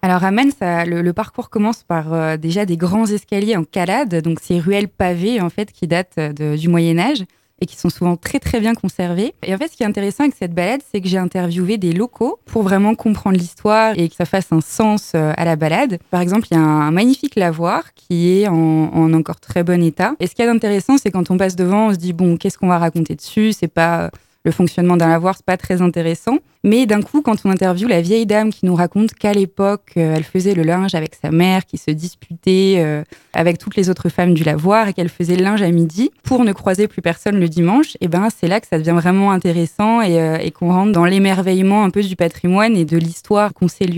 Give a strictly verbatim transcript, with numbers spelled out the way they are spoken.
Alors à Maine, ça, le, le parcours commence par euh, déjà des grands escaliers en calade, donc ces ruelles pavées en fait qui datent de- du Moyen Âge et qui sont souvent très très bien conservées. Et en fait, ce qui est intéressant avec cette balade, c'est que j'ai interviewé des locaux pour vraiment comprendre l'histoire et que ça fasse un sens euh, à la balade. Par exemple, il y a un magnifique lavoir qui est en, en encore très bon état. Et ce qui est intéressant, c'est quand on passe devant, on se dit bon, qu'est-ce qu'on va raconter dessus ? C'est pas le fonctionnement d'un lavoir, c'est pas très intéressant. Mais d'un coup, quand on interviewe la vieille dame qui nous raconte qu'à l'époque, euh, elle faisait le linge avec sa mère, qui se disputait euh, avec toutes les autres femmes du lavoir et qu'elle faisait le linge à midi pour ne croiser plus personne le dimanche, et ben c'est là que ça devient vraiment intéressant et, euh, et qu'on rentre dans l'émerveillement un peu du patrimoine et de l'histoire qu'on sait lui.